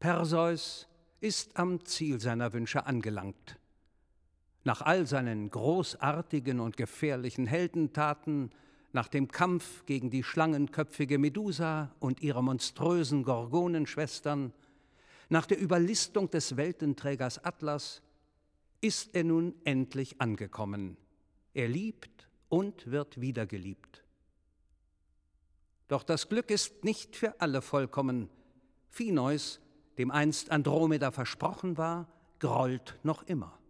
Perseus ist am Ziel seiner Wünsche angelangt. Nach all seinen großartigen und gefährlichen Heldentaten, nach dem Kampf gegen die schlangenköpfige Medusa und ihre monströsen Gorgonenschwestern, nach der Überlistung des Weltenträgers Atlas, ist er nun endlich angekommen. Er liebt und wird wieder geliebt. Doch das Glück ist nicht für alle vollkommen. Phinous, dem einst Andromeda versprochen war, grollt noch immer.